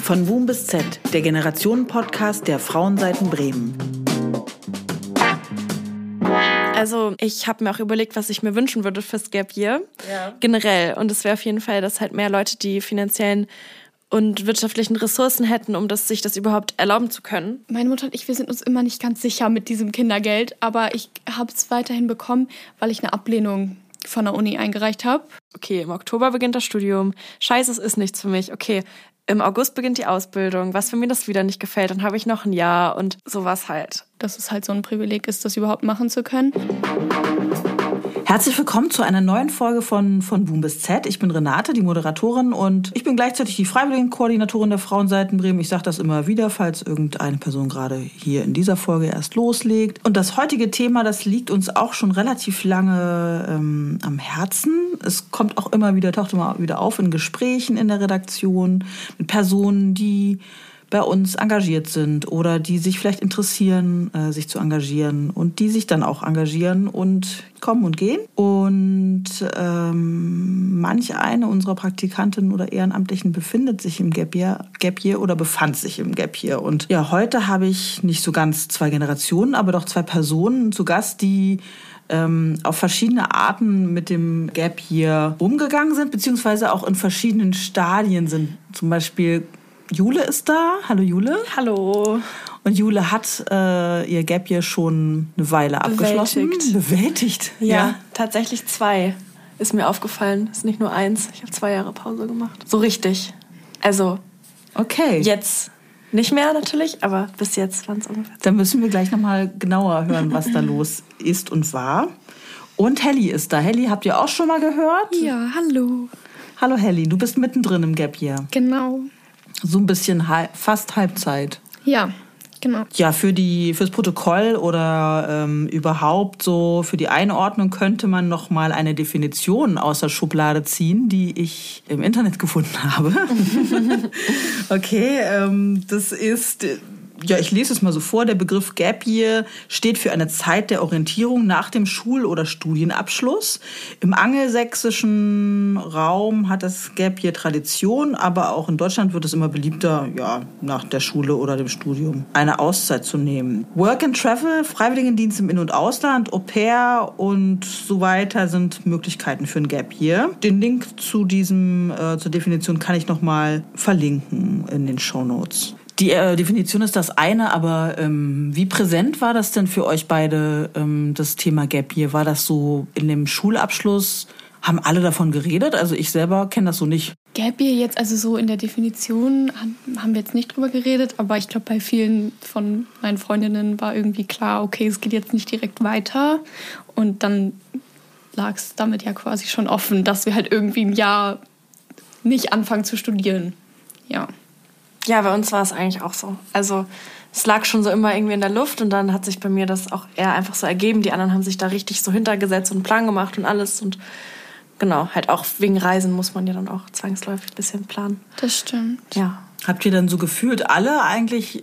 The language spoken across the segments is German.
Von Boom bis Z, der Generationen-Podcast der Frauenseiten Bremen. Also ich habe mir auch überlegt, was ich mir wünschen würde fürs Gap Year. Ja. Generell. Und es wäre auf jeden Fall, dass halt mehr Leute die finanziellen und wirtschaftlichen Ressourcen hätten, um sich das überhaupt erlauben zu können. Meine Mutter und ich, wir sind uns immer nicht ganz sicher mit diesem Kindergeld, aber ich habe es weiterhin bekommen, weil ich eine Ablehnung von der Uni eingereicht habe. Okay, im Oktober beginnt das Studium. Scheiße, es ist nichts für mich. Okay, im August beginnt die Ausbildung. Was, wenn mir das wieder nicht gefällt, dann habe ich noch ein Jahr und sowas halt. Dass es halt so ein Privileg ist, das überhaupt machen zu können. Herzlich willkommen zu einer neuen Folge von Boom bis Z. Ich bin Renate, die Moderatorin, und ich bin gleichzeitig die Freiwilligenkoordinatorin der Frauenseiten Bremen. Ich sage das immer wieder, falls irgendeine Person gerade hier in dieser Folge erst loslegt. Und das heutige Thema, das liegt uns auch schon relativ lange am Herzen. Es kommt auch taucht immer wieder auf in Gesprächen in der Redaktion mit Personen, die bei uns engagiert sind oder die sich vielleicht interessieren, sich zu engagieren und die sich dann auch engagieren und kommen und gehen. Und manch eine unserer Praktikantinnen oder Ehrenamtlichen befindet sich im Gap Year oder befand sich im Gap Year. Und ja, heute habe ich nicht so ganz 2 Generationen, aber doch 2 Personen zu Gast, die auf verschiedene Arten mit dem Gap Year umgegangen sind, beziehungsweise auch in verschiedenen Stadien sind. Zum Beispiel Jule ist da. Hallo Jule. Hallo. Und Jule hat ihr Gap Year schon eine Weile abgeschlossen. Bewältigt. Ja, tatsächlich 2 ist mir aufgefallen. Ist nicht nur 1. Ich habe 2 Jahre Pause gemacht. So richtig. Also, okay. Jetzt nicht mehr natürlich, aber bis jetzt waren es ungefähr. Dann müssen wir gleich nochmal genauer hören, was da los ist und war. Und Helly ist da. Helly habt ihr auch schon mal gehört? Ja, hallo. Hallo Helly, du bist mittendrin im Gap Year. Genau. So ein bisschen fast Halbzeit. Ja, genau. Ja, fürs Protokoll oder überhaupt so für die Einordnung könnte man noch mal eine Definition aus der Schublade ziehen, die ich im Internet gefunden habe. Okay, das ist... Ja, ich lese es mal so vor. Der Begriff Gap Year steht für eine Zeit der Orientierung nach dem Schul- oder Studienabschluss. Im angelsächsischen Raum hat das Gap Year Tradition, aber auch in Deutschland wird es immer beliebter, ja, nach der Schule oder dem Studium eine Auszeit zu nehmen. Work and Travel, Freiwilligendienst im In- und Ausland, Au pair und so weiter sind Möglichkeiten für ein Gap Year. Den Link zur Definition kann ich noch mal verlinken in den Shownotes. Die Definition ist das eine, aber wie präsent war das denn für euch beide, das Thema Gap Year? War das so in dem Schulabschluss? Haben alle davon geredet? Also ich selber kenne das so nicht. Gap Year jetzt, also so in der Definition haben wir jetzt nicht drüber geredet, aber ich glaube, bei vielen von meinen Freundinnen war irgendwie klar, okay, es geht jetzt nicht direkt weiter. Und dann lag es damit ja quasi schon offen, dass wir halt irgendwie im Jahr nicht anfangen zu studieren. Ja. Ja, bei uns war es eigentlich auch so. Also es lag schon so immer irgendwie in der Luft und dann hat sich bei mir das auch eher einfach so ergeben. Die anderen haben sich da richtig so hintergesetzt und einen Plan gemacht und alles. Und genau, halt auch wegen Reisen muss man ja dann auch zwangsläufig ein bisschen planen. Das stimmt. Ja. Habt ihr dann so gefühlt alle eigentlich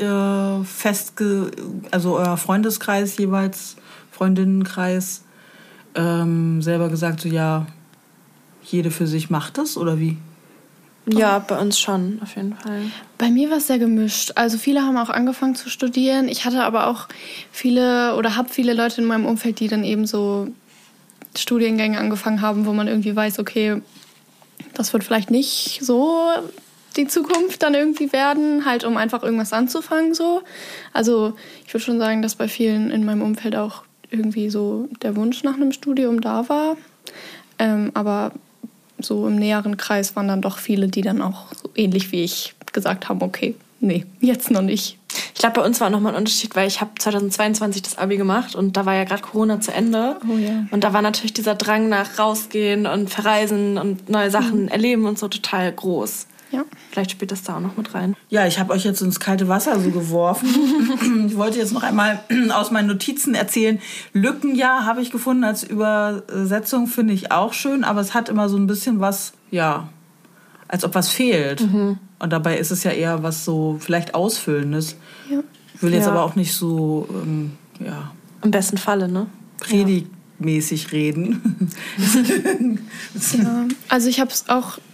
also euer Freundeskreis jeweils, Freundinnenkreis, selber gesagt, so ja, jede für sich macht das oder wie? Ja, bei uns schon, auf jeden Fall. Bei mir war es sehr gemischt. Also viele haben auch angefangen zu studieren. Ich hatte aber auch habe viele Leute in meinem Umfeld, die dann eben so Studiengänge angefangen haben, wo man irgendwie weiß, okay, das wird vielleicht nicht so die Zukunft dann irgendwie werden, halt um einfach irgendwas anzufangen so. Also ich würde schon sagen, dass bei vielen in meinem Umfeld auch irgendwie so der Wunsch nach einem Studium da war. Aber so im näheren Kreis waren dann doch viele, die dann auch so ähnlich wie ich gesagt haben, okay, nee, jetzt noch nicht. Ich glaube, bei uns war nochmal ein Unterschied, weil ich habe 2022 das Abi gemacht und da war ja gerade Corona zu Ende. Oh ja. Und da war natürlich dieser Drang nach rausgehen und verreisen und neue Sachen erleben und so total groß. Ja. Vielleicht spielt das da auch noch mit rein. Ja, ich habe euch jetzt ins kalte Wasser so geworfen. Ich wollte jetzt noch einmal aus meinen Notizen erzählen. Lückenjahr habe ich gefunden als Übersetzung, finde ich auch schön, aber es hat immer so ein bisschen was, ja, als ob was fehlt. Mhm. Und dabei ist es ja eher was so vielleicht Ausfüllendes. Ja. Ich will jetzt aber auch nicht so, ja. Im besten Falle, ne? Predigtmäßig reden. Ja, also ich habe es auch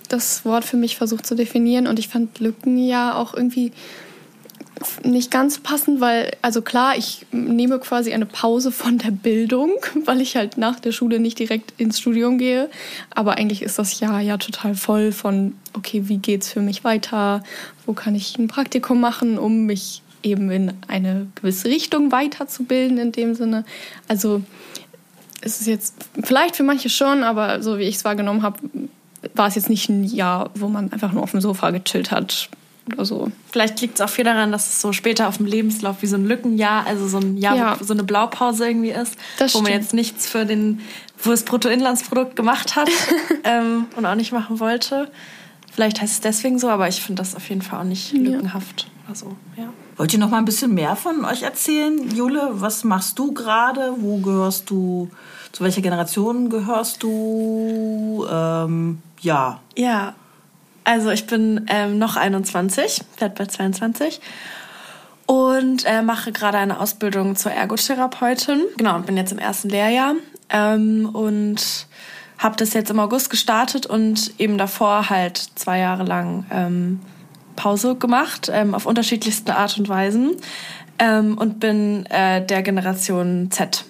das Wort für mich versucht zu definieren und ich fand Lücken ja auch irgendwie nicht ganz passend, weil, also klar, ich nehme quasi eine Pause von der Bildung, weil ich halt nach der Schule nicht direkt ins Studium gehe. Aber eigentlich ist das Jahr ja total voll von, okay, wie geht's für mich weiter? Wo kann ich ein Praktikum machen, um mich eben in eine gewisse Richtung weiterzubilden in dem Sinne? Also es ist jetzt vielleicht für manche schon, aber so wie ich es wahrgenommen habe, war es jetzt nicht ein Jahr, wo man einfach nur auf dem Sofa gechillt hat. Oder so. Vielleicht liegt es auch viel daran, dass es so später auf dem Lebenslauf wie so ein Lückenjahr, also so ein Jahr, wo so eine Blaupause irgendwie ist, das wo man stimmt. jetzt nichts wo das Bruttoinlandsprodukt gemacht hat und auch nicht machen wollte. Vielleicht heißt es deswegen so, aber ich finde das auf jeden Fall auch nicht lückenhaft. Also, ja. Wollt ihr noch mal ein bisschen mehr von euch erzählen? Jule, was machst du gerade? Wo gehörst du? Zu welcher Generation gehörst du? Ja. Ja. Also ich bin noch 21, werde bald 22 und mache gerade eine Ausbildung zur Ergotherapeutin. Genau, und bin jetzt im ersten Lehrjahr und habe das jetzt im August gestartet und eben davor halt 2 Jahre lang Pause gemacht, auf unterschiedlichste Art und Weisen und bin der Generation Z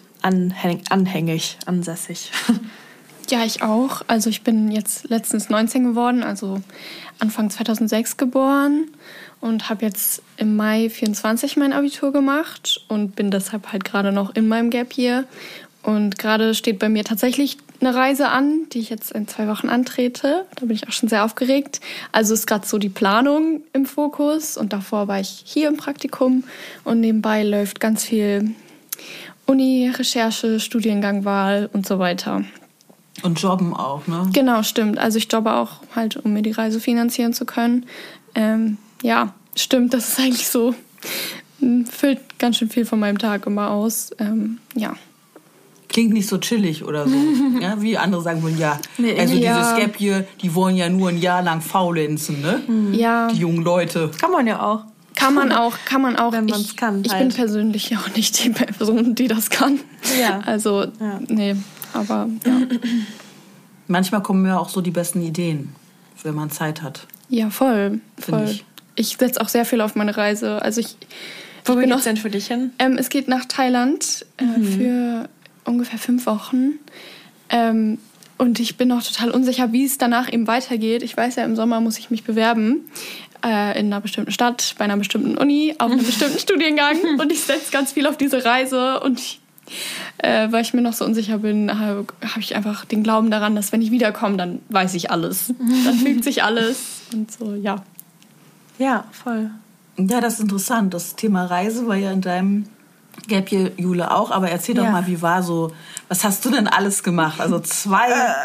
ansässig. Ja, ich auch. Also ich bin jetzt letztens 19 geworden, also Anfang 2006 geboren und habe jetzt im Mai 24 mein Abitur gemacht und bin deshalb halt gerade noch in meinem Gap Year. Und gerade steht bei mir tatsächlich eine Reise an, die ich jetzt in 2 Wochen antrete. Da bin ich auch schon sehr aufgeregt. Also ist gerade so die Planung im Fokus und davor war ich hier im Praktikum und nebenbei läuft ganz viel Uni, Recherche, Studiengangwahl und so weiter. Und jobben auch, ne? Genau, stimmt. Also ich jobbe auch halt, um mir die Reise finanzieren zu können. Ja, stimmt, das ist eigentlich so, füllt ganz schön viel von meinem Tag immer aus. Ja. Klingt nicht so chillig oder so. Ja, wie andere sagen würden, ja. Nee, also dieses Gap hier, die wollen ja nur ein Jahr lang faulenzen, ne? Ja. Die jungen Leute. Kann man ja auch. Kann man auch. Wenn man es kann. Ich bin persönlich ja auch nicht die Person, die das kann. Ja. Also, nee, aber ja. Manchmal kommen mir auch so die besten Ideen, wenn man Zeit hat. Ja, voll. Ich setze auch sehr viel auf meine Reise. Also Wo geht's denn für dich hin? Es geht nach Thailand für ungefähr 5 Wochen. Und ich bin noch total unsicher, wie es danach eben weitergeht. Ich weiß ja, im Sommer muss ich mich bewerben. In einer bestimmten Stadt, bei einer bestimmten Uni, auf einem bestimmten Studiengang. Und ich setze ganz viel auf diese Reise. Und weil ich mir noch so unsicher bin, habe ich einfach den Glauben daran, dass wenn ich wiederkomme, dann weiß ich alles. Dann fügt sich alles. Und so, ja. Ja, voll. Ja, das ist interessant. Das Thema Reise war ja in deinem Gap Year, Jule, auch. Aber erzähl doch mal, wie war so, was hast du denn alles gemacht? Also 2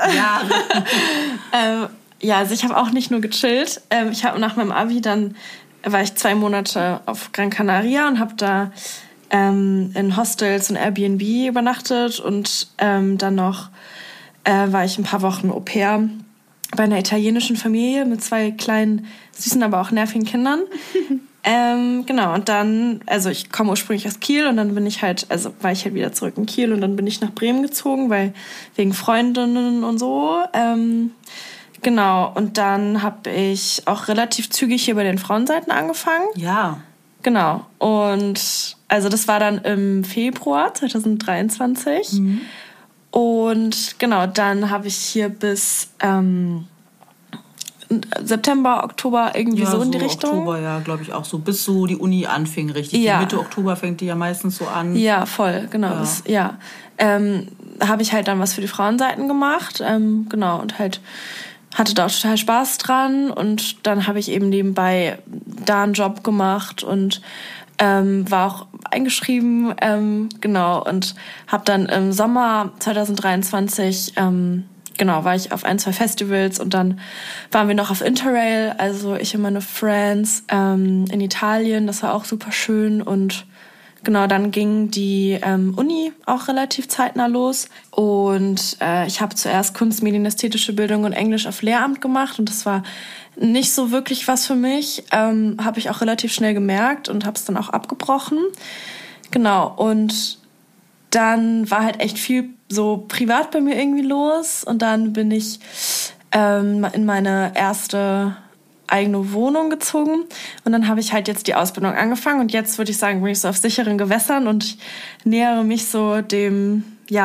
Jahre. Ja, also ich habe auch nicht nur gechillt. Ich habe nach meinem Abi war ich 2 Monate auf Gran Canaria und habe da in Hostels und Airbnb übernachtet und dann noch war ich ein paar Wochen Au pair bei einer italienischen Familie mit 2 kleinen, süßen, aber auch nervigen Kindern. Genau, und dann, also ich komme ursprünglich aus Kiel und dann war ich halt wieder zurück in Kiel und dann bin ich nach Bremen gezogen, wegen Freundinnen und so. Genau, und dann habe ich auch relativ zügig hier bei den Frauenseiten angefangen. Ja. Genau, und also das war dann im Februar 2023. Mhm. Und genau, dann habe ich hier bis September, Oktober irgendwie so in die Richtung. Oktober, ja, glaube ich auch so, bis so die Uni anfing, richtig. Ja. Mitte Oktober fängt die ja meistens so an. Ja, voll, genau. Ja. Habe ich halt dann was für die Frauenseiten gemacht, genau, und halt hatte da auch total Spaß dran und dann habe ich eben nebenbei da einen Job gemacht und war auch eingeschrieben, genau, und habe dann im Sommer 2023 war ich auf 1, 2 Festivals und dann waren wir noch auf Interrail, also ich und meine Friends in Italien, das war auch super schön und genau, dann ging die Uni auch relativ zeitnah los und ich habe zuerst Kunst, Medien, ästhetische Bildung und Englisch auf Lehramt gemacht und das war nicht so wirklich was für mich, habe ich auch relativ schnell gemerkt und habe es dann auch abgebrochen. Genau, und dann war halt echt viel so privat bei mir irgendwie los und dann bin ich in meine erste eigene Wohnung gezogen und dann habe ich halt jetzt die Ausbildung angefangen und jetzt würde ich sagen, bin ich so auf sicheren Gewässern und ich nähere mich so dem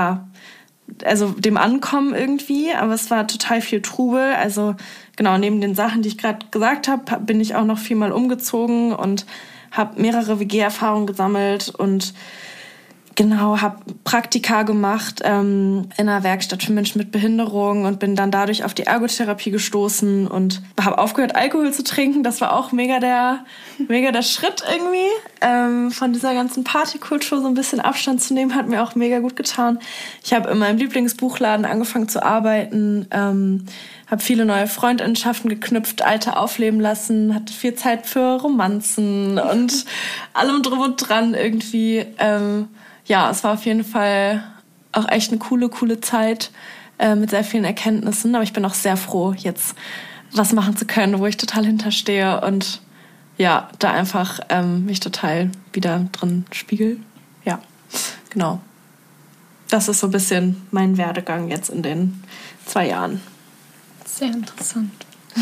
Ankommen irgendwie, aber es war total viel Trubel, also genau, neben den Sachen, die ich gerade gesagt habe, bin ich auch noch viermal umgezogen und habe mehrere WG-Erfahrungen gesammelt und genau, habe Praktika gemacht in einer Werkstatt für Menschen mit Behinderung und bin dann dadurch auf die Ergotherapie gestoßen und habe aufgehört, Alkohol zu trinken. Das war auch mega der Schritt irgendwie. Von dieser ganzen Partykultur so ein bisschen Abstand zu nehmen, hat mir auch mega gut getan. Ich habe in meinem Lieblingsbuchladen angefangen zu arbeiten, habe viele neue Freundschaften geknüpft, alte aufleben lassen, hatte viel Zeit für Romanzen und allem drum und dran irgendwie. Ja, es war auf jeden Fall auch echt eine coole Zeit mit sehr vielen Erkenntnissen. Aber ich bin auch sehr froh, jetzt was machen zu können, wo ich total hinterstehe und ja, da einfach mich total wieder drin spiegel. Ja, genau. Das ist so ein bisschen mein Werdegang jetzt in den 2 Jahren. Sehr interessant.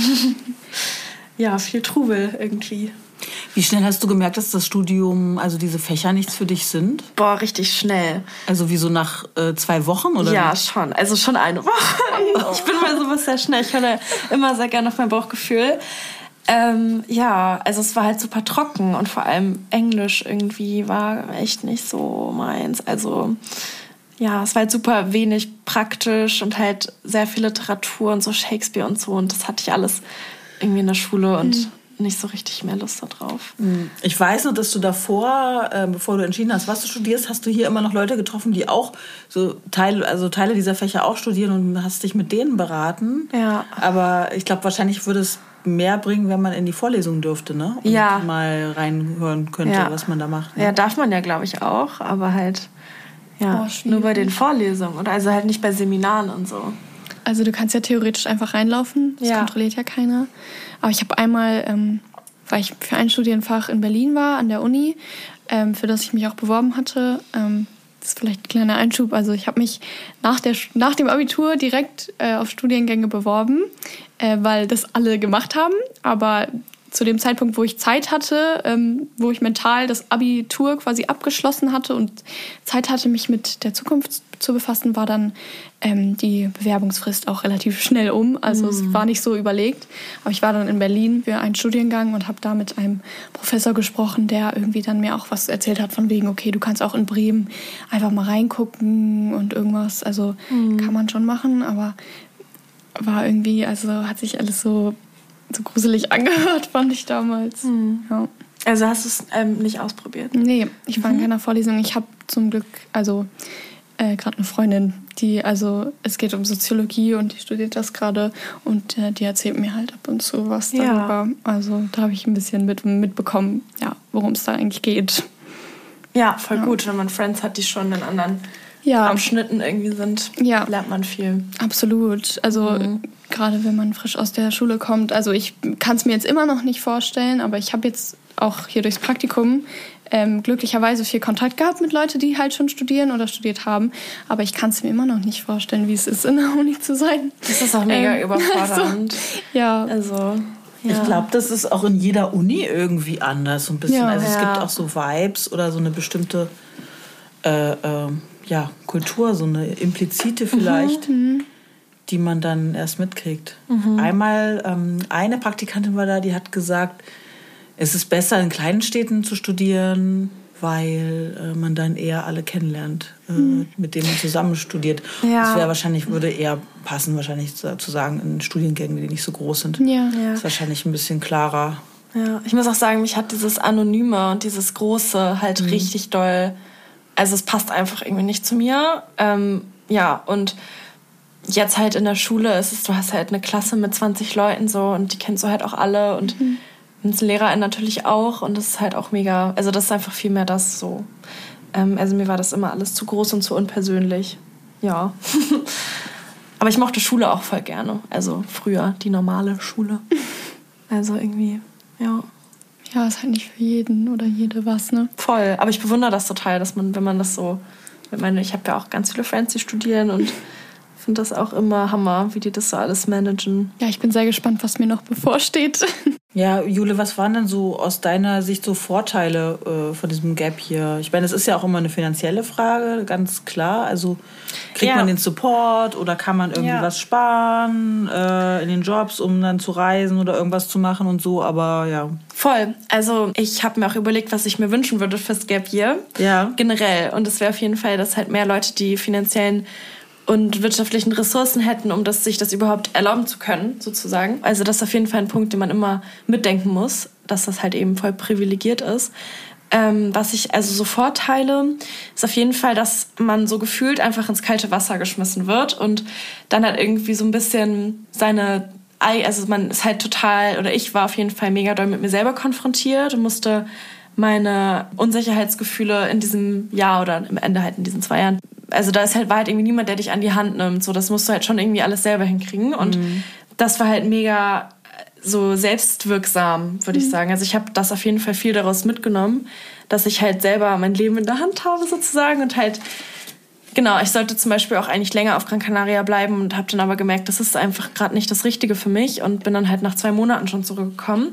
Ja, viel Trubel irgendwie. Wie schnell hast du gemerkt, dass das Studium, also diese Fächer nichts für dich sind? Boah, richtig schnell. Also wie so nach 2 Wochen, oder? Ja, schon. Also schon eine Woche. Ich bin bei sowas sehr schnell. Ich höre immer sehr gerne auf mein Bauchgefühl. Ja, also es war halt super trocken und vor allem Englisch irgendwie war echt nicht so meins. Also ja, es war halt super wenig praktisch und halt sehr viel Literatur und so Shakespeare und so. Und das hatte ich alles irgendwie in der Schule und nicht so richtig mehr Lust darauf. Ich weiß noch, dass du davor, bevor du entschieden hast, was du studierst, hast du hier immer noch Leute getroffen, die auch so Teile dieser Fächer auch studieren und hast dich mit denen beraten. Ja. Aber ich glaube, wahrscheinlich würde es mehr bringen, wenn man in die Vorlesung dürfte, ne? Und ja. mal reinhören könnte, was man da macht. Ne? Ja, darf man ja, glaube ich, auch, aber halt nur bei den Vorlesungen oder also halt nicht bei Seminaren und so. Also du kannst ja theoretisch einfach reinlaufen, das kontrolliert ja keiner. Aber ich habe einmal, weil ich für ein Studienfach in Berlin war, an der Uni, für das ich mich auch beworben hatte, das ist vielleicht ein kleiner Einschub, also ich habe mich nach dem Abitur direkt auf Studiengänge beworben, weil das alle gemacht haben, aber zu dem Zeitpunkt, wo ich Zeit hatte, wo ich mental das Abitur quasi abgeschlossen hatte und Zeit hatte, mich mit der Zukunft zu befassen, war dann die Bewerbungsfrist auch relativ schnell um. Also es war nicht so überlegt. Aber ich war dann in Berlin für einen Studiengang und habe da mit einem Professor gesprochen, der irgendwie dann mir auch was erzählt hat von wegen, okay, du kannst auch in Bremen einfach mal reingucken und irgendwas. Also kann man schon machen, aber war irgendwie, also hat sich alles so gruselig angehört, fand ich damals. Ja. Also hast du es nicht ausprobiert? Nee, ich war in keiner Vorlesung. Ich habe zum Glück, gerade eine Freundin, es geht um Soziologie und die studiert das gerade und die erzählt mir halt ab und zu was darüber. Also da habe ich ein bisschen mitbekommen, worum es da eigentlich geht. Ja, voll gut, wenn man Friends hat, die schon in anderen Abschnitten irgendwie sind, lernt man viel. Absolut. Also gerade wenn man frisch aus der Schule kommt. Also ich kann es mir jetzt immer noch nicht vorstellen, aber ich habe jetzt auch hier durchs Praktikum glücklicherweise viel Kontakt gehabt mit Leuten, die halt schon studieren oder studiert haben. Aber ich kann es mir immer noch nicht vorstellen, wie es ist, in der Uni zu sein. Das ist auch mega überfordernd. Ich glaube, das ist auch in jeder Uni irgendwie anders, so ein bisschen. Ja. Also es gibt auch so Vibes oder so eine bestimmte Kultur, so eine implizite vielleicht, die man dann erst mitkriegt. Einmal, eine Praktikantin war da, die hat gesagt, es ist besser, in kleinen Städten zu studieren, weil man dann eher alle kennenlernt, mit denen man zusammen studiert. Ja. Das würde eher passen, wahrscheinlich zu sagen, in Studiengängen, die nicht so groß sind. Ja. Das ist wahrscheinlich ein bisschen klarer. Ja, ich muss auch sagen, mich hat dieses Anonyme und dieses Große halt richtig doll. Also es passt einfach irgendwie nicht zu mir. Und jetzt halt in der Schule du hast halt eine Klasse mit 20 Leuten so und die kennst du halt auch alle und LehrerInnen natürlich auch und das ist halt auch mega, also das ist einfach viel mehr das so. Also mir war das immer alles zu groß und zu unpersönlich. Ja. Aber ich mochte Schule auch voll gerne. Also früher die normale Schule. Also irgendwie, ja. Ja, ist halt nicht für jeden oder jede was, ne? Voll. Aber ich bewundere das total, dass man, wenn man das so... Ich habe ja auch ganz viele Friends, die studieren und finde das auch immer Hammer, wie die das so alles managen. Ja, ich bin sehr gespannt, was mir noch bevorsteht. Ja, Jule, was waren denn so aus deiner Sicht so Vorteile von diesem Gap hier? Ich meine, es ist ja auch immer eine finanzielle Frage, ganz klar. Also kriegt man den Support oder kann man irgendwie was sparen in den Jobs, um dann zu reisen oder irgendwas zu machen und so, aber ja. Voll. Also ich habe mir auch überlegt, was ich mir wünschen würde fürs Gap Year. Ja. Generell. Und es wäre auf jeden Fall, dass halt mehr Leute die finanziellen und wirtschaftlichen Ressourcen hätten, um sich das überhaupt erlauben zu können, sozusagen. Also das ist auf jeden Fall ein Punkt, den man immer mitdenken muss, dass das halt eben voll privilegiert ist. Also so Vorteile, ist auf jeden Fall, dass man so gefühlt einfach ins kalte Wasser geschmissen wird und dann halt irgendwie so ein bisschen man ist halt total, oder ich war auf jeden Fall mega doll mit mir selber konfrontiert und musste meine Unsicherheitsgefühle in diesem Jahr oder im Ende halt in diesen 2 Jahren, also da war halt irgendwie niemand, der dich an die Hand nimmt. So, das musst du halt schon irgendwie alles selber hinkriegen. Und das war halt mega so selbstwirksam, würde ich sagen. Also ich habe das auf jeden Fall viel daraus mitgenommen, dass ich halt selber mein Leben in der Hand habe sozusagen und halt, genau, ich sollte zum Beispiel auch eigentlich länger auf Gran Canaria bleiben und habe dann aber gemerkt, das ist einfach gerade nicht das Richtige für mich und bin dann halt nach 2 Monaten schon zurückgekommen,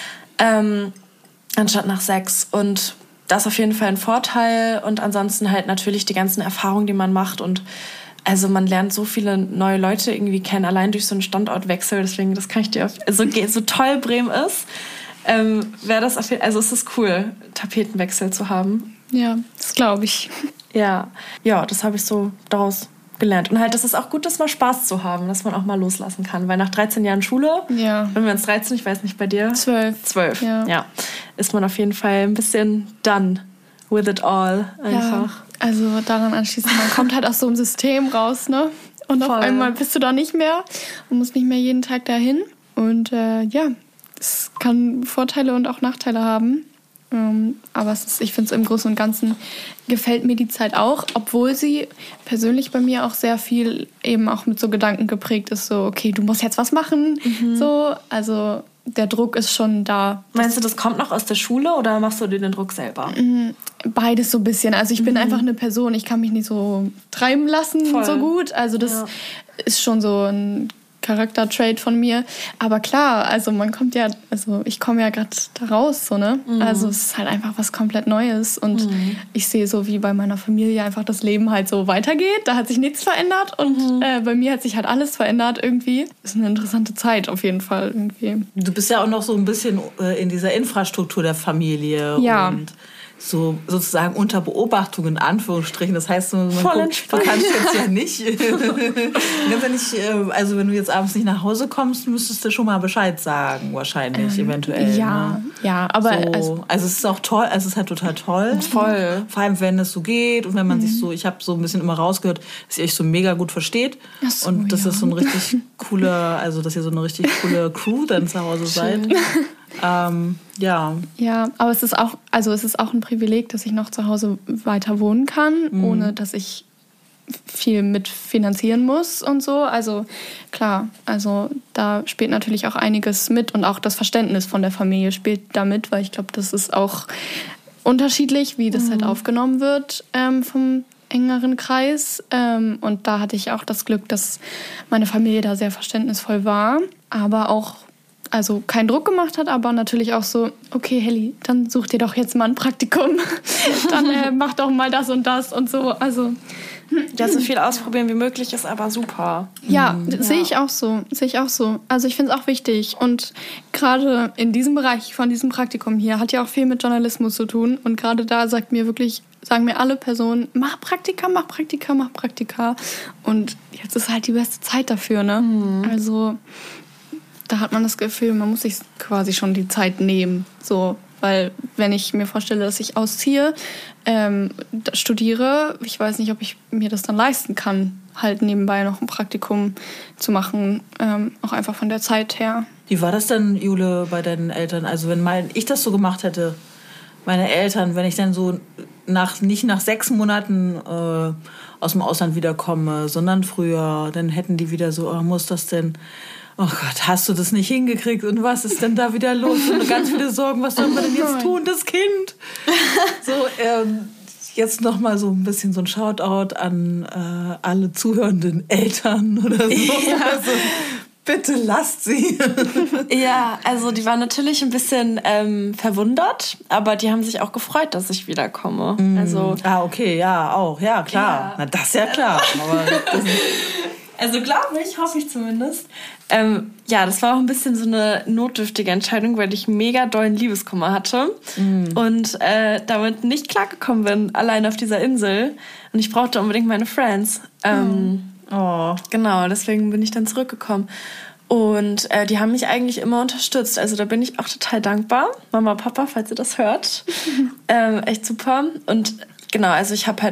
anstatt nach 6. Und das ist auf jeden Fall ein Vorteil und ansonsten halt natürlich die ganzen Erfahrungen, die man macht und also man lernt so viele neue Leute irgendwie kennen, allein durch so einen Standortwechsel, deswegen das kann ich dir so toll Bremen ist, wäre das es ist cool, Tapetenwechsel zu haben. Ja, das glaube ich. Ja, das habe ich so daraus gelernt. Und halt, das ist auch gut, dass mal Spaß zu haben, dass man auch mal loslassen kann. Weil nach 13 Jahren Schule, wenn wir uns 13, ich weiß nicht, bei dir? 12. Ja. Ist man auf jeden Fall ein bisschen done with it all einfach. Ja, also daran anschließend, man kommt halt aus so einem System raus, ne? Und auf einmal bist du da nicht mehr und musst nicht mehr jeden Tag dahin. Und es kann Vorteile und auch Nachteile haben. Aber ich finde es im Großen und Ganzen gefällt mir die Zeit auch, obwohl sie persönlich bei mir auch sehr viel eben auch mit so Gedanken geprägt ist, so okay, du musst jetzt was machen, so, also der Druck ist schon da. Meinst du, das kommt noch aus der Schule oder machst du dir den Druck selber? Beides so ein bisschen, also ich bin einfach eine Person, ich kann mich nicht so treiben lassen so gut, also das ist schon so ein Charaktertrait von mir. Aber klar, also ich komme ja gerade da raus, so, ne? Also es ist halt einfach was komplett Neues. Und ich sehe so, wie bei meiner Familie einfach das Leben halt so weitergeht. Da hat sich nichts verändert und bei mir hat sich halt alles verändert irgendwie. Das ist eine interessante Zeit auf jeden Fall irgendwie. Du bist ja auch noch so ein bisschen in dieser Infrastruktur der Familie. Ja. Und so sozusagen unter Beobachtung in Anführungsstrichen. Das heißt, du kannst jetzt ja nicht. Also wenn du jetzt abends nicht nach Hause kommst, müsstest du schon mal Bescheid sagen, wahrscheinlich, eventuell. Ja, ne? Ja, aber so, also es ist auch toll, es ist halt total toll. Voll. Vor allem, wenn es so geht und wenn man sich so, ich habe so ein bisschen immer rausgehört, dass ihr euch so mega gut versteht. Ach so, und das ist so ein richtig cooler, also dass ihr so eine richtig coole Crew dann zu Hause seid. Ja, aber es ist auch ein Privileg, dass ich noch zu Hause weiter wohnen kann, ohne dass ich viel mitfinanzieren muss und so. Also klar, also da spielt natürlich auch einiges mit und auch das Verständnis von der Familie spielt da mit, weil ich glaube, das ist auch unterschiedlich, wie das halt aufgenommen wird vom engeren Kreis. Und da hatte ich auch das Glück, dass meine Familie da sehr verständnisvoll war, aber auch also keinen Druck gemacht hat, aber natürlich auch so, okay, Helly, dann such dir doch jetzt mal ein Praktikum. Dann mach doch mal das und so. Also ja, so viel ausprobieren wie möglich ist aber super. Ja, sehe ich auch so. Also ich finde es auch wichtig. Und gerade in diesem Bereich von diesem Praktikum hier hat ja auch viel mit Journalismus zu tun. Und gerade da sagen mir alle Personen, mach Praktika. Und jetzt ist halt die beste Zeit dafür, ne? Also da hat man das Gefühl, man muss sich quasi schon die Zeit nehmen. So, weil wenn ich mir vorstelle, dass ich ausziehe, studiere, ich weiß nicht, ob ich mir das dann leisten kann, halt nebenbei noch ein Praktikum zu machen, auch einfach von der Zeit her. Wie war das denn, Jule, bei deinen Eltern? Also wenn ich das so gemacht hätte, meine Eltern, wenn ich dann so nicht nach 6 Monaten aus dem Ausland wiederkomme, sondern früher, dann hätten die wieder so, muss das denn... Oh Gott, hast du das nicht hingekriegt? Und was ist denn da wieder los? Und ganz viele Sorgen, was soll man denn jetzt tun, das Kind? So, jetzt noch mal so ein bisschen so ein Shoutout an alle zuhörenden Eltern oder so. Ja. Also, bitte lasst sie. Ja, also die waren natürlich ein bisschen verwundert, aber die haben sich auch gefreut, dass ich wiederkomme. Also, okay, ja, auch. Ja, klar. Ja. Na, das ist ja klar. Aber also glaube ich, hoffe ich zumindest. Ja, das war auch ein bisschen so eine notdürftige Entscheidung, weil ich mega dollen Liebeskummer hatte und damit nicht klargekommen bin, allein auf dieser Insel. Und ich brauchte unbedingt meine Friends. Genau, deswegen bin ich dann zurückgekommen. Und die haben mich eigentlich immer unterstützt. Also da bin ich auch total dankbar. Mama, Papa, falls ihr das hört. Echt super. Und genau, also ich habe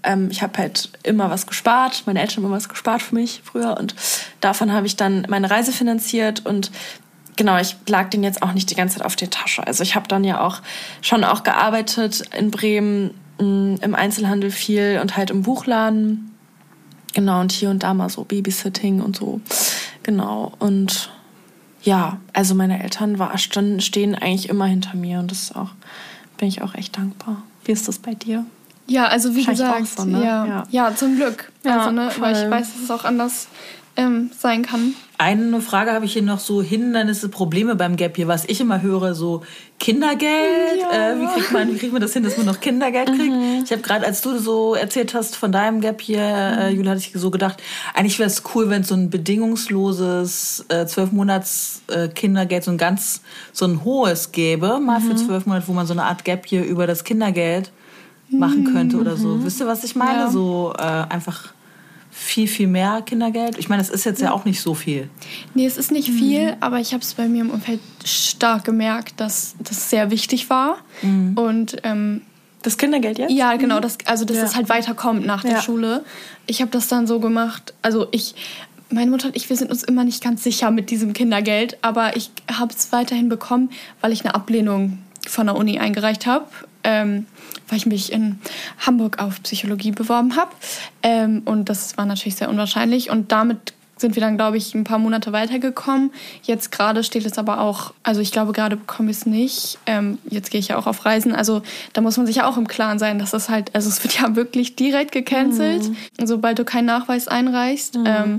halt immer was gespart. Meine Eltern haben immer was gespart für mich früher. Und davon habe ich dann meine Reise finanziert. Und genau, ich lag denen jetzt auch nicht die ganze Zeit auf der Tasche. Also ich habe dann ja auch schon gearbeitet in Bremen, im Einzelhandel viel und halt im Buchladen. Genau, und hier und da mal so Babysitting und so. Genau, und ja, also meine Eltern stehen eigentlich immer hinter mir und bin ich auch echt dankbar. Wie ist das bei dir? Ja, also wie gesagt, so, ne? ja, zum Glück. Ja, also, ne, weil ich weiß, dass es auch anders sein kann. Eine Frage habe ich hier noch, so Hindernisse, Probleme beim Gap Year. Was ich immer höre, so Kindergeld. Ja. Wie kriegt man das hin, dass man noch Kindergeld kriegt? Ich habe gerade, als du so erzählt hast von deinem Gap Year, Julia, hatte ich so gedacht, eigentlich wäre es cool, wenn es so ein bedingungsloses 12 Monats Kindergeld, so ein hohes gäbe, mal für 12 Monate, wo man so eine Art Gap Year über das Kindergeld machen könnte oder so. Wisst ihr, was ich meine? Ja. So einfach viel, viel mehr Kindergeld. Ich meine, es ist jetzt ja auch nicht so viel. Nee, es ist nicht viel, aber ich habe es bei mir im Umfeld stark gemerkt, dass das sehr wichtig war. Und das Kindergeld jetzt? ja, genau, dass es halt weiterkommt nach der Schule. Ich habe das dann so gemacht, also meine Mutter und ich, wir sind uns immer nicht ganz sicher mit diesem Kindergeld, aber ich habe es weiterhin bekommen, weil ich eine Ablehnung von der Uni eingereicht habe, weil ich mich in Hamburg auf Psychologie beworben habe. Und das war natürlich sehr unwahrscheinlich. Und damit sind wir dann, glaube ich, ein paar Monate weitergekommen. Jetzt gerade steht es aber auch, also ich glaube, gerade bekomme ich es nicht. Jetzt gehe ich ja auch auf Reisen. Also da muss man sich ja auch im Klaren sein, dass das halt, also es wird ja wirklich direkt gecancelt, sobald du keinen Nachweis einreichst.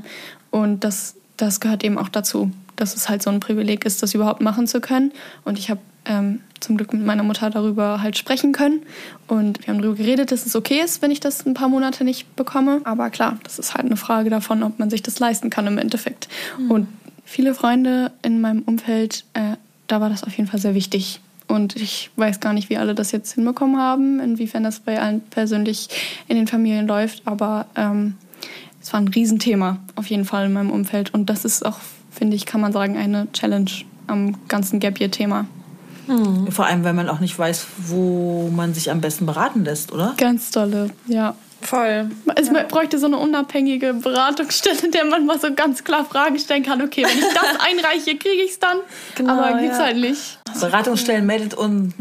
Und das gehört eben auch dazu, dass es halt so ein Privileg ist, das überhaupt machen zu können. Und ich habe zum Glück mit meiner Mutter darüber halt sprechen können. Und wir haben darüber geredet, dass es okay ist, wenn ich das ein paar Monate nicht bekomme. Aber klar, das ist halt eine Frage davon, ob man sich das leisten kann im Endeffekt. Und viele Freunde in meinem Umfeld, da war das auf jeden Fall sehr wichtig. Und ich weiß gar nicht, wie alle das jetzt hinbekommen haben, inwiefern das bei allen persönlich in den Familien läuft. Aber es war ein Riesenthema auf jeden Fall in meinem Umfeld. Und das ist auch, finde ich, kann man sagen, eine Challenge am ganzen Gap-Year-Thema. Vor allem, weil man auch nicht weiß, wo man sich am besten beraten lässt, oder? Ganz tolle, ja. Voll. Es bräuchte so eine unabhängige Beratungsstelle, in der man mal so ganz klar Fragen stellen kann. Okay, wenn ich das einreiche, kriege ich es dann. Genau, aber gibt's halt nicht. Beratungsstellen, meldet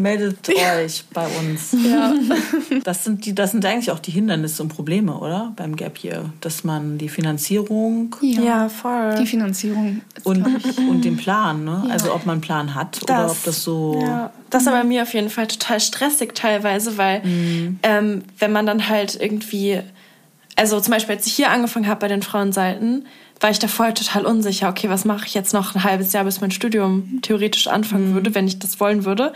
euch bei uns. Ja. Das sind eigentlich auch die Hindernisse und Probleme, oder? Beim Gap Year. Dass man die Finanzierung Ja, voll. Die Finanzierung ist, und den Plan, ne? Ja. Also ob man einen Plan hat oder ob das so... Ja. Das war bei mir auf jeden Fall total stressig teilweise, weil wenn man dann halt irgendwie, also zum Beispiel als ich hier angefangen habe bei den Frauenseiten, war ich da vorher total unsicher, okay, was mache ich jetzt noch ein halbes Jahr, bis mein Studium theoretisch anfangen würde, wenn ich das wollen würde.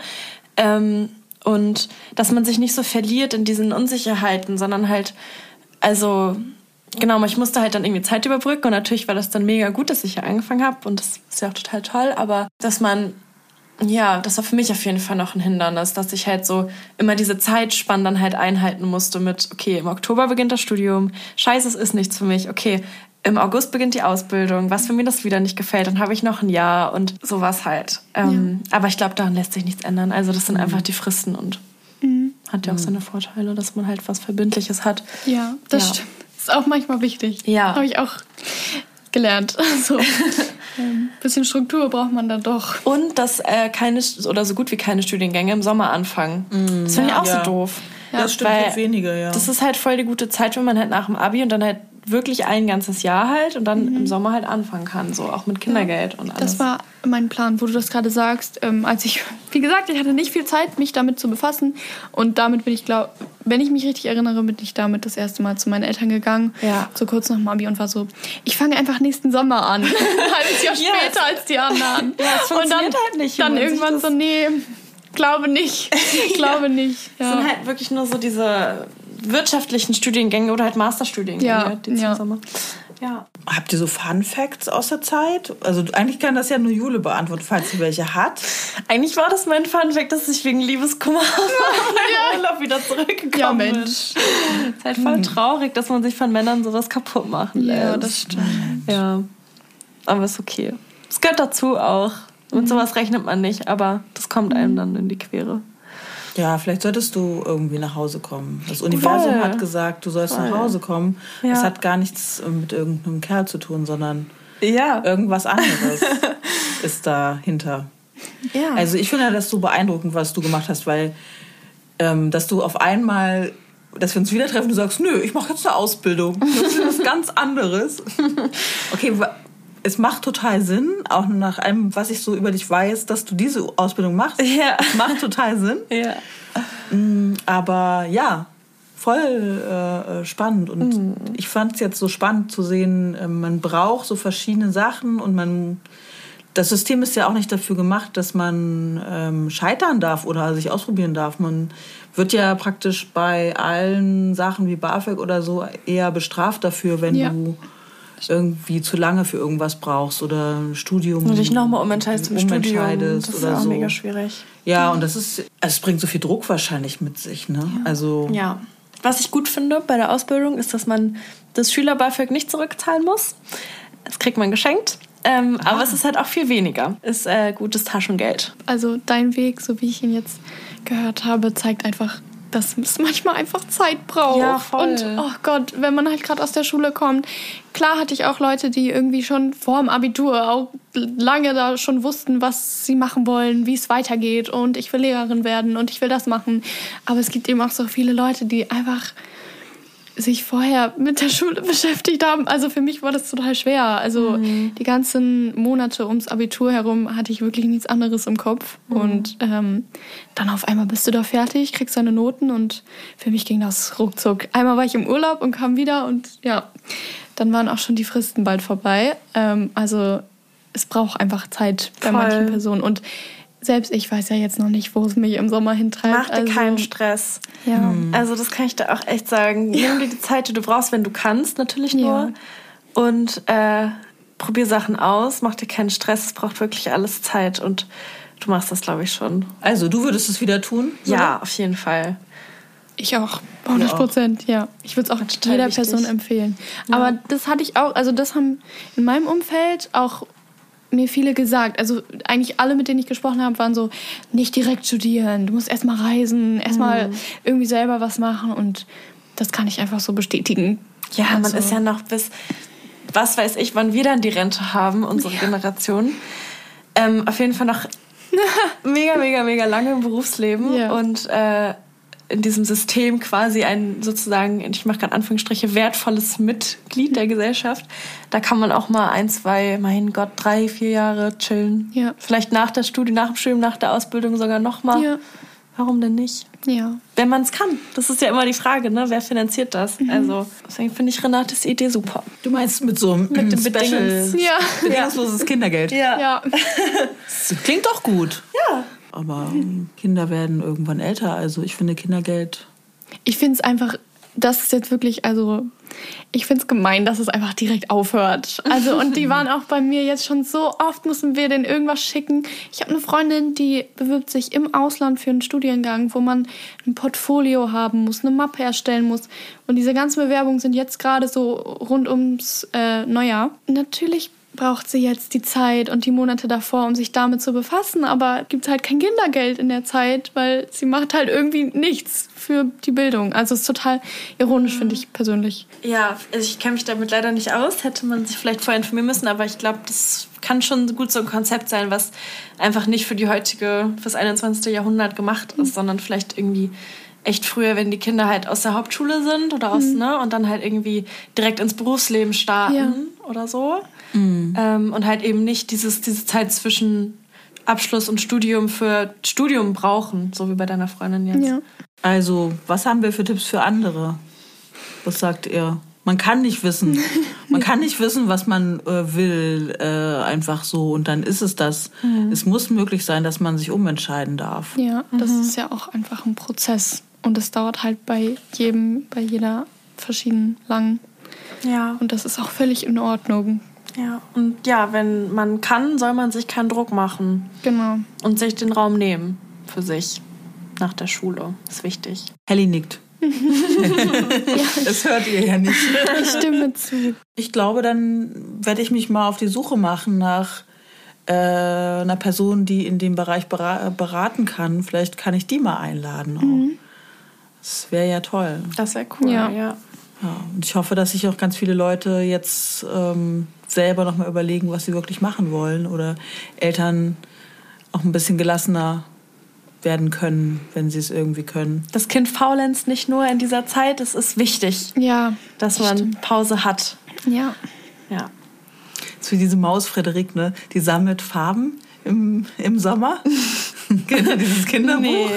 Und dass man sich nicht so verliert in diesen Unsicherheiten, sondern halt, also genau, ich musste halt dann irgendwie Zeit überbrücken und natürlich war das dann mega gut, dass ich hier angefangen habe und das ist ja auch total toll, aber dass man, ja, das war für mich auf jeden Fall noch ein Hindernis, dass ich halt so immer diese Zeitspannen dann halt einhalten musste mit, okay, im Oktober beginnt das Studium, scheiße, es ist nichts für mich, okay, im August beginnt die Ausbildung, was für mir das wieder nicht gefällt, dann habe ich noch ein Jahr und sowas halt. Aber ich glaube, daran lässt sich nichts ändern. Also das sind einfach die Fristen und hat ja auch seine Vorteile, dass man halt was Verbindliches hat. Ja, das stimmt. Ist auch manchmal wichtig. Ja. Habe ich auch gelernt. Also, ein bisschen Struktur braucht man dann doch. Und dass keine oder so gut wie keine Studiengänge im Sommer anfangen. Das finde ich auch so doof. Ja, das stimmt, halt weniger, ja. Das ist halt voll die gute Zeit, wenn man halt nach dem Abi und dann halt wirklich ein ganzes Jahr halt und dann im Sommer halt anfangen kann, so auch mit Kindergeld und alles. Das war mein Plan, wo du das gerade sagst, als ich, wie gesagt, ich hatte nicht viel Zeit, mich damit zu befassen und damit bin ich, wenn ich mich richtig erinnere, bin ich damit das erste Mal zu meinen Eltern gegangen, so kurz nach dem Abi und war so, ich fange einfach nächsten Sommer an. Ein halbes Jahr später als die anderen. Ja, das funktioniert halt nicht. Dann irgendwann so, nee, glaube nicht. Glaube nicht. Ja. Es sind halt wirklich nur so diese wirtschaftlichen Studiengänge oder halt Masterstudiengänge, die zum Sommer. Ja. Habt ihr so Fun Facts aus der Zeit? Also eigentlich kann das ja nur Jule beantworten, falls sie welche hat. Eigentlich war das mein Fun Fact, dass ich wegen Liebeskummer aus meinem Urlaub wieder zurückgekommen bin. Ist halt voll traurig, dass man sich von Männern sowas kaputt machen lässt. Ja, das stimmt. Ja, aber ist okay. Es gehört dazu auch. Mit sowas rechnet man nicht, aber das kommt einem dann in die Quere. Ja, vielleicht solltest du irgendwie nach Hause kommen. Das Universum hat gesagt, du sollst nach Hause kommen. Ja. Das hat gar nichts mit irgendeinem Kerl zu tun, sondern irgendwas anderes ist dahinter. Ja. Also ich finde das so beeindruckend, was du gemacht hast, weil dass du auf einmal, dass wir uns wieder treffen und du sagst, nö, ich mache jetzt eine Ausbildung. Das ist was ganz anderes. Okay, es macht total Sinn, auch nach allem, was ich so über dich weiß, dass du diese Ausbildung machst. Ja. Es macht total Sinn. Ja. Aber ja, voll spannend. Und ich fand es jetzt so spannend zu sehen, man braucht so verschiedene Sachen und das System ist ja auch nicht dafür gemacht, dass man scheitern darf oder sich ausprobieren darf. Man wird ja praktisch bei allen Sachen wie BAföG oder so eher bestraft dafür, wenn du irgendwie zu lange für irgendwas brauchst oder ein Studium. Und dich nochmal umentscheidest zum Studium. Das ist oder auch so. Mega schwierig. Ja, und es bringt so viel Druck wahrscheinlich mit sich. Ne? Ja. Also, ja. Was ich gut finde bei der Ausbildung ist, dass man das Schüler-BAföG nicht zurückzahlen muss. Das kriegt man geschenkt. Aber es ist halt auch viel weniger. Ist gutes Taschengeld. Also dein Weg, so wie ich ihn jetzt gehört habe, zeigt einfach, dass es manchmal einfach Zeit braucht. Ja, voll. Und oh Gott, wenn man halt gerade aus der Schule kommt. Klar hatte ich auch Leute, die irgendwie schon vor dem Abitur auch lange da schon wussten, was sie machen wollen, wie es weitergeht und ich will Lehrerin werden und ich will das machen. Aber es gibt eben auch so viele Leute, die einfach sich vorher mit der Schule beschäftigt haben. Also für mich war das total schwer. Also die ganzen Monate ums Abitur herum hatte ich wirklich nichts anderes im Kopf. Und dann auf einmal bist du da fertig, kriegst deine Noten und für mich ging das ruckzuck. Einmal war ich im Urlaub und kam wieder und ja, dann waren auch schon die Fristen bald vorbei. Also es braucht einfach Zeit bei manchen Personen. Und selbst ich weiß ja jetzt noch nicht, wo es mich im Sommer hintreibt. Mach dir keinen Stress. Ja. Also das kann ich da auch echt sagen. Nimm dir die Zeit, die du brauchst, wenn du kannst, natürlich nur. Ja. Und probier Sachen aus, mach dir keinen Stress. Es braucht wirklich alles Zeit und du machst das, glaube ich, schon. Also du würdest es wieder tun? Ja, auf jeden Fall. Ich auch, 100%, ja. Ich würde es auch jeder Person empfehlen. Ja. Aber das hatte ich auch, also das haben in meinem Umfeld auch mir viele gesagt, also eigentlich alle, mit denen ich gesprochen habe, waren so, nicht direkt studieren, du musst erstmal reisen, erstmal irgendwie selber was machen und das kann ich einfach so bestätigen. Ja, also, man ist ja noch bis, was weiß ich, wann wir dann die Rente haben, unsere Generation. Auf jeden Fall noch mega, mega, mega lange im Berufsleben und in diesem System quasi ein sozusagen, ich mache gerade Anführungsstriche, wertvolles Mitglied der Gesellschaft. Da kann man auch mal 1, 2, mein Gott, 3, 4 Jahre chillen. Ja. Vielleicht nach dem Studium, nach der Ausbildung sogar noch mal. Ja. Warum denn nicht? Ja. Wenn man es kann. Das ist ja immer die Frage, ne? Wer finanziert das? Also deswegen finde ich Renates Idee super. Du meinst mit so einem bedingungsloses Kindergeld? Ja. Das klingt doch gut. Ja. Aber Kinder werden irgendwann älter. Also ich finde Kindergeld... Ich finde es einfach, das ist jetzt wirklich, also ich finde es gemein, dass es einfach direkt aufhört. Also und die waren auch bei mir jetzt schon so oft, müssen wir denen irgendwas schicken. Ich habe eine Freundin, die bewirbt sich im Ausland für einen Studiengang, wo man ein Portfolio haben muss, eine Mappe erstellen muss. Und diese ganzen Bewerbungen sind jetzt gerade so rund ums Neujahr. Natürlich braucht sie jetzt die Zeit und die Monate davor, um sich damit zu befassen, aber gibt halt kein Kindergeld in der Zeit, weil sie macht halt irgendwie nichts für die Bildung. Also es ist total ironisch, finde ich persönlich. Ja, also ich kenne mich damit leider nicht aus, hätte man sich vielleicht vorher informieren müssen, aber ich glaube, das kann schon gut so ein Konzept sein, was einfach nicht fürs 21. Jahrhundert gemacht ist, sondern vielleicht irgendwie echt früher, wenn die Kinder halt aus der Hauptschule sind oder und dann halt irgendwie direkt ins Berufsleben starten oder so. Und halt eben nicht diese Zeit zwischen Abschluss und Studium für Studium brauchen, so wie bei deiner Freundin jetzt. Ja. Also, was haben wir für Tipps für andere? Was sagt ihr? Man kann nicht wissen. Man kann nicht wissen, was man will, einfach so. Und dann ist es das. Es muss möglich sein, dass man sich umentscheiden darf. Ja, das ist ja auch einfach ein Prozess. Und es dauert halt bei jeder verschieden lang. Ja. Und das ist auch völlig in Ordnung. Ja, und ja, wenn man kann, soll man sich keinen Druck machen. Genau. Und sich den Raum nehmen für sich nach der Schule. Ist wichtig. Helly nickt. Das hört ihr ja nicht. Ich stimme zu. Ich glaube, dann werde ich mich mal auf die Suche machen nach einer Person, die in dem Bereich beraten kann. Vielleicht kann ich die mal einladen. Auch. Das wäre ja toll. Das wäre cool, ja. Ja, und ich hoffe, dass sich auch ganz viele Leute jetzt selber noch mal überlegen, was sie wirklich machen wollen. Oder Eltern auch ein bisschen gelassener werden können, wenn sie es irgendwie können. Das Kind faulenzt nicht nur in dieser Zeit, es ist wichtig, dass man Pause hat. Ja. Ja. Das ist wie diese Maus Frederik, ne? Die sammelt Farben im Sommer. Dieses Kinderbuch. Nee.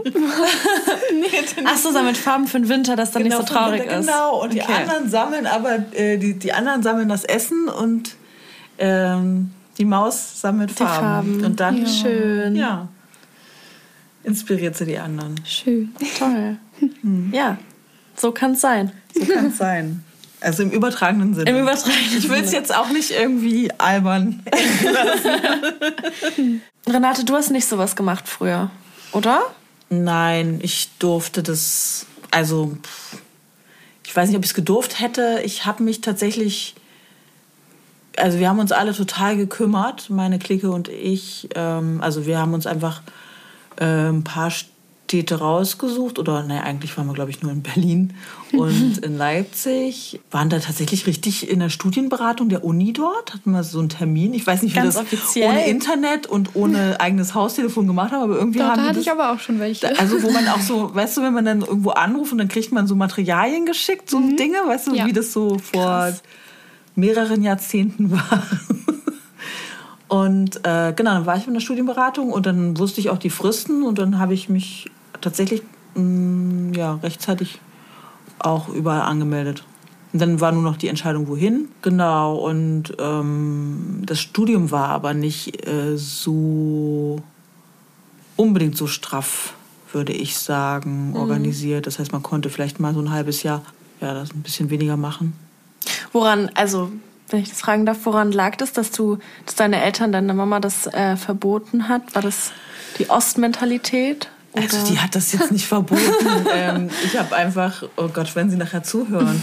Ach so, sammelt Farben für den Winter, dass dann nicht so traurig ist. Genau, und die anderen sammeln aber, die anderen sammeln das Essen und die Maus sammelt Farben. Und dann schön. Ja. Inspiriert sie die anderen. Schön. Toll. Ja, so kann es sein. So kann es sein. Also im übertragenen Sinne. Im übertragenen Sinne. Ich will es jetzt auch nicht irgendwie albern enden lassen. Renate, du hast nicht sowas gemacht früher, oder? Nein, ich durfte das, also ich weiß nicht, ob ich es gedurft hätte. Ich habe mich tatsächlich, also wir haben uns alle total gekümmert, meine Clique und ich. Also wir haben uns einfach ein paar Städte rausgesucht. Oder eigentlich waren wir, glaube ich, nur in Berlin und in Leipzig. Waren da tatsächlich richtig in der Studienberatung der Uni dort. Hatten wir so einen Termin. Ich weiß nicht, wie Ganz das offiziell. Ohne Internet und ohne eigenes Haustelefon gemacht haben. Aber irgendwie Da haben wir hatte das, ich aber auch schon welche. also wo man auch so, weißt du, wenn man dann irgendwo anruft und dann kriegt man so Materialien geschickt, so Dinge, weißt du, wie das so vor mehreren Jahrzehnten war. Und genau, dann war ich in der Studienberatung und dann wusste ich auch die Fristen und dann habe ich mich tatsächlich rechtzeitig auch überall angemeldet. Und dann war nur noch die Entscheidung, wohin. Genau, und das Studium war aber nicht so unbedingt so straff, würde ich sagen, organisiert. Das heißt, man konnte vielleicht mal so ein halbes Jahr das ein bisschen weniger machen. Woran, also wenn ich das fragen darf, woran lag das, dass deine Eltern, deine Mama das verboten hat? War das die Ostmentalität? Oder? Also die hat das jetzt nicht verboten. Ich habe einfach, oh Gott, wenn sie nachher zuhören.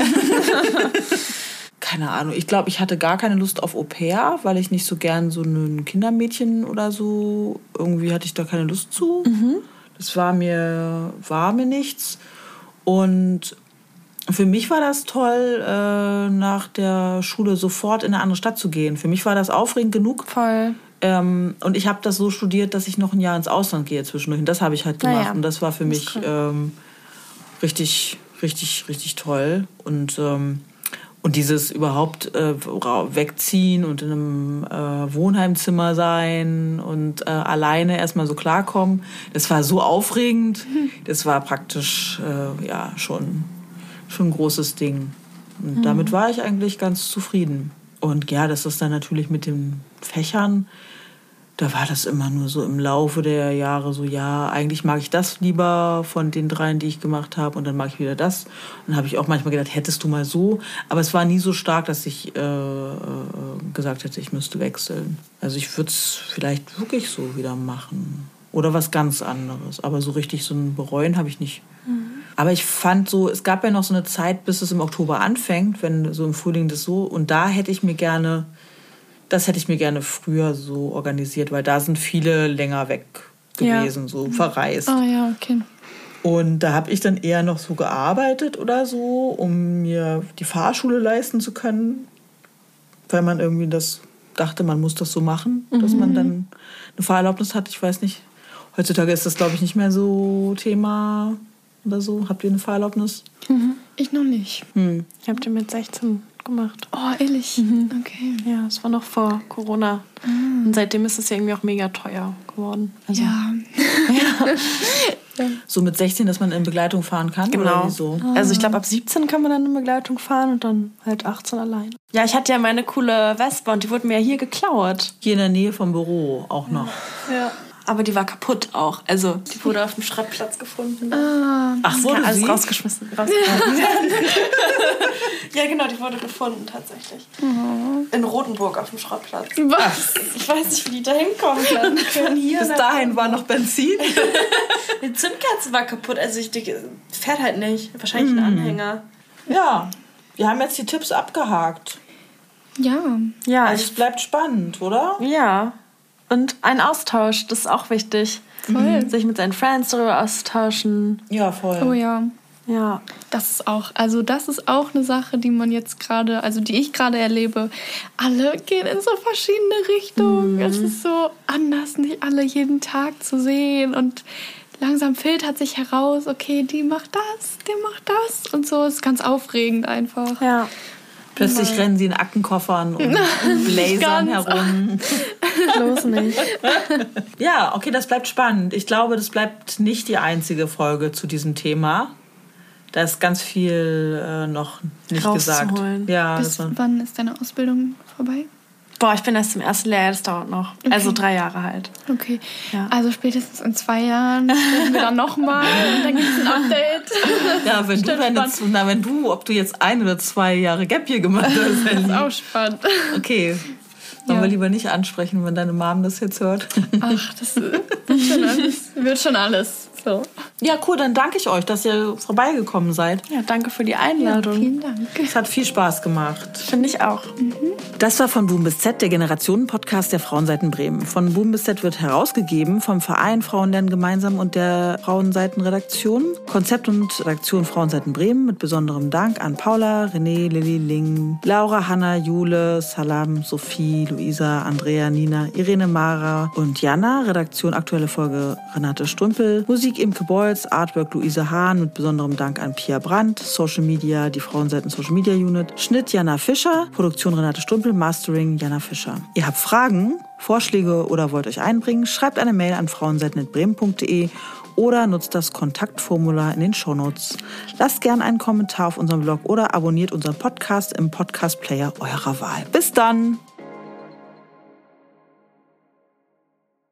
Keine Ahnung. Ich glaube, ich hatte gar keine Lust auf Au-pair, weil ich nicht so gern so ein Kindermädchen oder so, irgendwie hatte ich da keine Lust zu. Das war mir nichts. Und für mich war das toll, nach der Schule sofort in eine andere Stadt zu gehen. Für mich war das aufregend genug. Voll. Und ich habe das so studiert, dass ich noch ein Jahr ins Ausland gehe zwischendurch. Und das habe ich halt gemacht. Und das war für mich richtig, richtig, richtig toll. Und dieses überhaupt wegziehen und in einem Wohnheimzimmer sein und alleine erstmal so klarkommen, das war so aufregend. Das war praktisch schon ein großes Ding. Und damit war ich eigentlich ganz zufrieden. Und ja, das ist dann natürlich mit den Fächern, da war das immer nur so im Laufe der Jahre so, eigentlich mag ich das lieber von den dreien, die ich gemacht habe, und dann mag ich wieder das. Und dann habe ich auch manchmal gedacht, hättest du mal so. Aber es war nie so stark, dass ich gesagt hätte, ich müsste wechseln. Also ich würde es vielleicht wirklich so wieder machen. Oder was ganz anderes. Aber so richtig so ein Bereuen habe ich nicht. Aber ich fand so, es gab ja noch so eine Zeit, bis es im Oktober anfängt, wenn so im Frühling das so. Und da hätte ich mir gerne früher so organisiert, weil da sind viele länger weg gewesen, so verreist. Ah ja, okay. Und da habe ich dann eher noch so gearbeitet oder so, um mir die Fahrschule leisten zu können, weil man irgendwie das dachte, man muss das so machen, dass man dann eine Fahrerlaubnis hat. Ich weiß nicht, heutzutage ist das, glaube ich, nicht mehr so Thema oder so. Habt ihr eine Fahrerlaubnis? Ich noch nicht. Ich habe die mit 16 gemacht. Oh, ehrlich? Okay. Ja, das war noch vor Corona. Und seitdem ist es ja irgendwie auch mega teuer geworden. Also, Ja. So mit 16, dass man in Begleitung fahren kann? Genau. Oder wieso? Also ich glaube, ab 17 kann man dann in Begleitung fahren und dann halt 18 allein. Ja, ich hatte ja meine coole Vespa und die wurde mir ja hier geklaut. Hier in der Nähe vom Büro auch noch. Ja. Aber die war kaputt auch. Also die wurde auf dem Schreibplatz gefunden. Ach, wurde Alles sie? rausgeschmissen. Ja, genau, die wurde gefunden tatsächlich. In Rotenburg auf dem Schrottplatz. Was? Ich weiß nicht, wie die da hinkommen können. Hier Bis dahin war noch Benzin. die Zündkerze war kaputt. Also ich denke, fährt halt nicht. Wahrscheinlich ein Anhänger. Ja, wir haben jetzt die Tipps abgehakt. Ja. Ja, Also es bleibt spannend, oder? ja. Und ein Austausch, das ist auch wichtig. Voll. Sich mit seinen Friends darüber austauschen. Ja, voll. Oh ja. Ja. Das ist auch eine Sache, die man jetzt gerade, also die ich gerade erlebe. Alle gehen in so verschiedene Richtungen. Es ist so anders, nicht alle jeden Tag zu sehen. Und langsam filtert sich heraus, okay, die macht das, der macht das. Und so ist ganz aufregend einfach. Ja. Plötzlich rennen sie in Aktenkoffern und Blazern herum. Bloß nicht. Ja, okay, das bleibt spannend. Ich glaube, das bleibt nicht die einzige Folge zu diesem Thema. Da ist ganz viel noch nicht gesagt. Rauszuholen. Ja, Bis wann ist deine Ausbildung vorbei? Boah, ich bin erst im ersten Lehrjahr, das dauert noch. Okay. Also 3 Jahre halt. Okay, Ja. also spätestens in 2 Jahren sprechen wir dann nochmal und dann gibt es ein Update. ja, wenn du, ob du jetzt 1 oder 2 Jahre Gap hier gemacht hast. Das ist auch spannend. Okay, wollen Ja. wir lieber nicht ansprechen, wenn deine Mom das jetzt hört. Ach, das wird schon alles. So. Ja, cool, dann danke ich euch, dass ihr vorbeigekommen seid. Ja, danke für die Einladung. Vielen Dank. Es hat viel Spaß gemacht. Finde ich auch. Das war von Boom bis Z, der Generationen-Podcast der Frauenseiten Bremen. Von Boom bis Z wird herausgegeben vom Verein Frauen lernen gemeinsam und der Frauenseiten-Redaktion. Konzept und Redaktion Frauenseiten Bremen mit besonderem Dank an Paula, René, Lilly, Ling, Laura, Hanna, Jule, Salam, Sophie, Luisa, Andrea, Nina, Irene, Mara und Jana. Redaktion aktuelle Folge Renate Strümpel. Musik Imke Bolz, Artwork Luise Hahn mit besonderem Dank an Pia Brandt. Social Media, die Frauenseiten Social Media Unit. Schnitt Jana Fischer. Produktion Renate Strümpel. Mastering Jana Fischer. Ihr habt Fragen, Vorschläge oder wollt euch einbringen? Schreibt eine Mail an frauenseiten@bremen.de oder nutzt das Kontaktformular in den Shownotes. Lasst gerne einen Kommentar auf unserem Blog oder abonniert unseren Podcast im Podcast-Player eurer Wahl. Bis dann!